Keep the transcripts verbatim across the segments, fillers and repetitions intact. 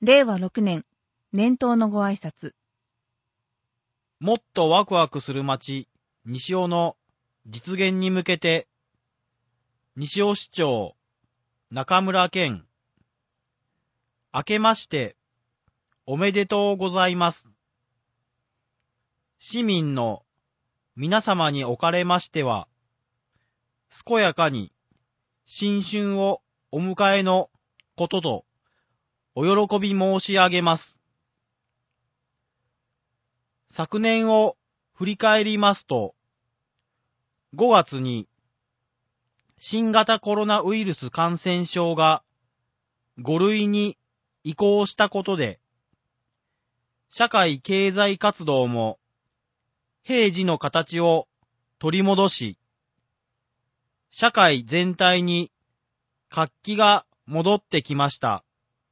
れいわろくねん、年頭のご挨拶。 もっとワクワクする街、西尾の実現に向けて、西尾市長、中村健、明けまして、おめでとうございます。市民の皆様におかれましては、健やかに新春をお迎えのことと、お喜び申し上げます。昨年を振り返りますと、ごがつに新型コロナウイルス感染症がごるいに移行したことで、社会経済活動も平時の形を取り戻し、社会全体に活気が戻ってきました。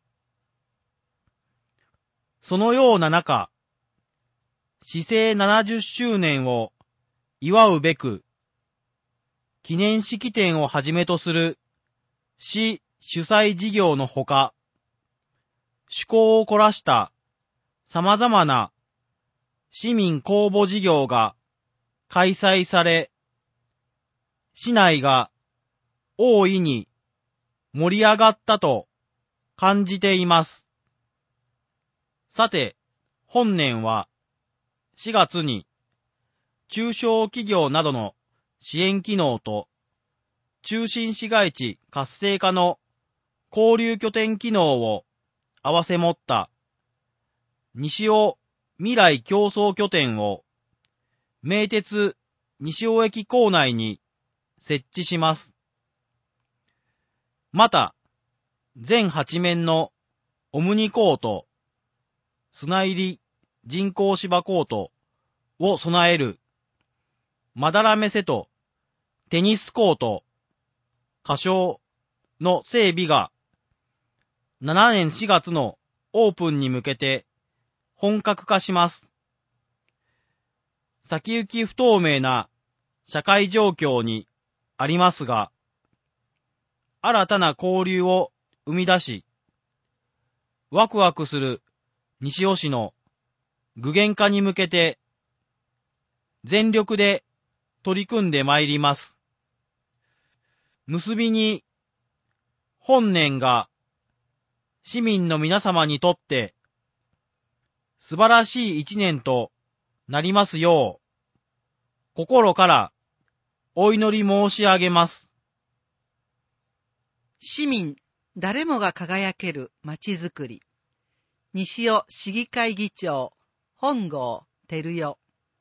そのような中、市政ななじゅっしゅうねんを祝うべく、記念式典をはじめとする市主催事業のほか、趣向を凝らした様々な市民公募事業が開催され、市内が大いに盛り上がったと感じています。さて、本年はしがつに中小企業などの支援機能と中心市街地活性化の交流拠点機能を併せ持った西尾未来競争拠点を名鉄西尾駅構内に設置します。また、全はちめんのオムニコート、砂入り人工芝コートを備えるまだらめせとテニスコート、仮称の整備がしちねんしがつのオープンに向けて本格化します。先行き不透明な社会状況にありますが、新たな交流を生み出し、ワクワクする西尾市の具現化に向けて全力で取り組んでまいります。結びに、本年が市民の皆様にとって素晴らしい一年となりますよう、心からお祈り申し上げます。 市民誰もが輝けるまちづくり。西尾市議会議長本郷照代。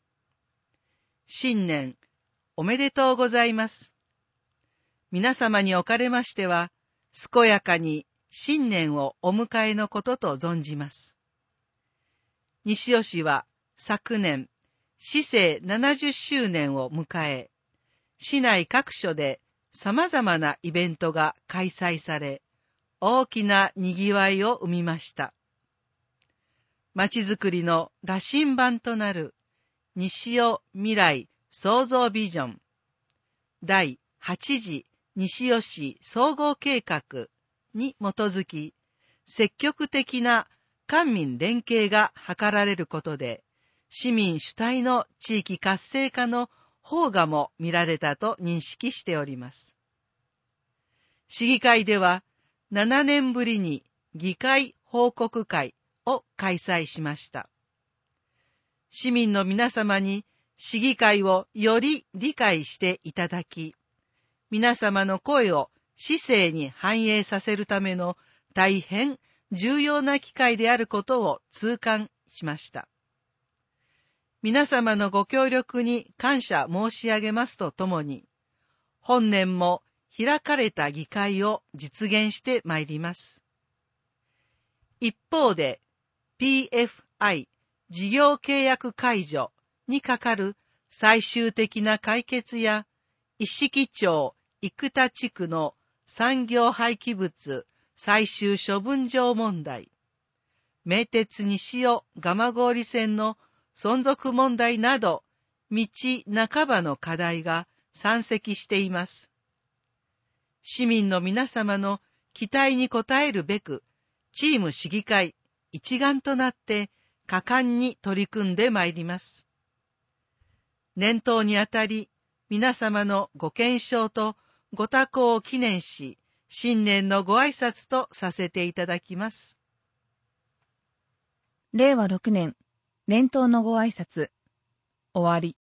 新年おめでとうございます。皆様におかれましては、健やかに新年をお迎えのことと存じます。西尾市は昨年、市政ななじゅっしゅうねんを迎え、市内各所で様々なイベントが開催され、大きなにぎわいを生みました。まちづくりの羅針盤となる西尾未来創造ビジョンだいはち次西尾市総合計画に基づき、積極的な官民連携が図られることで、市民主体の地域活性化の萌芽も見られたと認識しております。市議会ではななねんぶりに議会報告会を開催しました。市民の皆様に市議会をより理解していただき、皆様の声を市政に反映させるための大変重要な機会であることを痛感しました。皆様のご協力に感謝申し上げますとともに、本年も開かれた議会を実現してまいります。一方で、ピーエフアイ 事業契約解除にかかる最終的な解決や、一色町生田地区の産業廃棄物最終処分場問題、名鉄西尾蒲郡線の存続問題など、道半ばの課題が山積しています。市民の皆様の期待に応えるべく、チーム市議会一丸となって果敢に取り組んでまいります。年頭にあたり、皆様のご健勝とご多幸を記念し、新年のご挨拶とさせていただきます。 れいわろくねん、年頭のご挨拶、終わり。